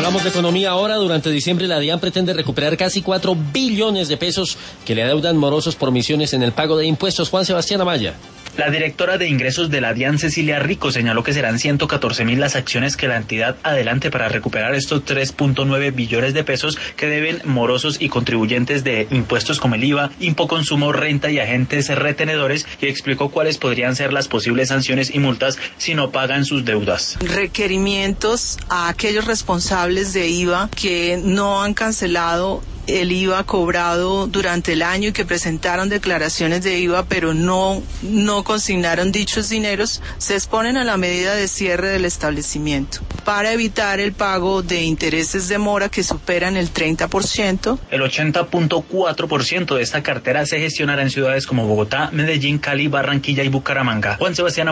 Hablamos de economía ahora. Durante diciembre la DIAN pretende recuperar casi 4 billones de pesos que le adeudan morosos por omisiones en el pago de impuestos. Juan Sebastián Amaya. La directora de ingresos de la DIAN, Cecilia Rico, señaló que serán 114.000 las acciones que la entidad adelante para recuperar estos 3.9 billones de pesos que deben morosos y contribuyentes de impuestos como el IVA, Impoconsumo, renta y agentes retenedores, y explicó cuáles podrían ser las posibles sanciones y multas si no pagan sus deudas. Requerimientos a aquellos responsables de IVA que no han cancelado el IVA cobrado durante el año y que presentaron declaraciones de IVA pero no consignaron dichos dineros, se exponen a la medida de cierre del establecimiento para evitar el pago de intereses de mora que superan el 30%. El 80.4% de esta cartera se gestionará en ciudades como Bogotá, Medellín, Cali, Barranquilla y Bucaramanga. Juan Sebastián